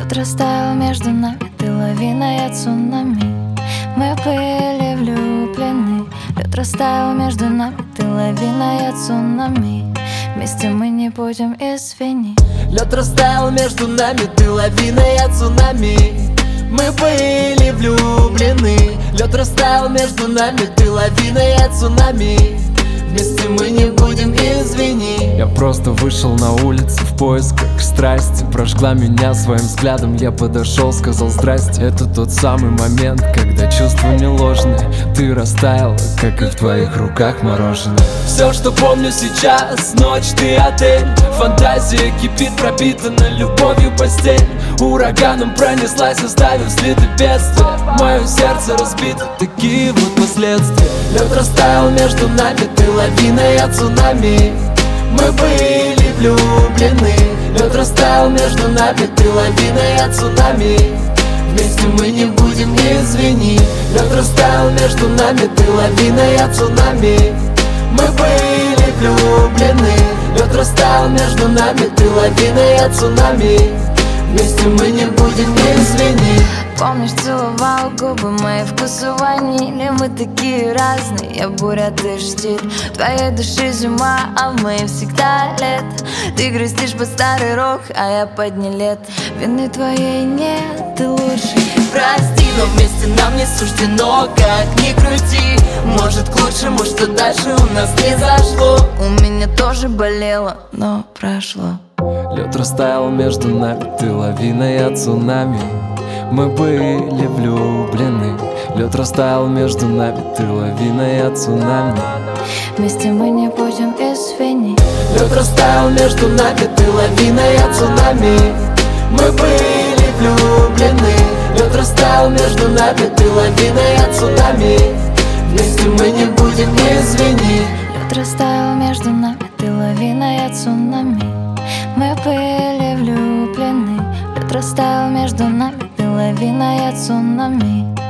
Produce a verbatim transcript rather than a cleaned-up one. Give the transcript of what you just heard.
Лед растаял между нами, ты лавина, я цунами. Мы были влюблены. Лед растаял между нами, ты лавина, я цунами. Вместе мы не будем, извини. Лед растаял между нами, ты лавина, я цунами. Мы были влюблены. Лед растаял между нами, ты лавина, я цунами. Вместе мы не будем, извини. Я просто вышел на улицу в поисках страсти. Прожгла меня своим взглядом, я подошел, сказал здрасте. Это тот самый момент, когда чувства не ложные. Ты растаяла, как и в твоих руках мороженое. Все, что помню сейчас, ночь, ты отель. Фантазия кипит, пропитана любовью постель. Ураганом пронеслась, оставив следы бедствия. Мое сердце разбито, такие вот последствия. Лед растаял между нами, ты лавина, я цунами. Мы были влюблены. Лед растаял между нами, ты лавина, я цунами. Вместе мы не будем, извини. Лед растаял между нами, ты лавина, я цунами. Мы были влюблены. Лед растаял между нами, ты лавина, я цунами. Вместе мы не будем, извини. Помнишь, целовал губы, мои вкусы ванили. Мы такие разные, я буря, ты штиль. В твоей душе зима, а в моей всегда лет. Ты грустишь по старый рок, а я под не лет. Вины твоей нет, ты лучший. Прости, но вместе нам не суждено, как ни крути. Может к лучшему, что дальше у нас не зашло. У меня тоже болело, но прошло. Лед растаял между нами, ты лавина, я цунами. Мы были влюблены. Лед растаял между нами, ты лавина, я цунами. Вместе мы не будем, извини. Лед растаял между нами, ты лавина, я цунами. Мы были влюблены. Лед растаял между нами, ты лавина, я цунами. Вместе мы не будем, извини. Лед растаял между нами, ты лавина, я цунами. Мы были влюблены. Лед растаял между нами, ты лавина, я цунами.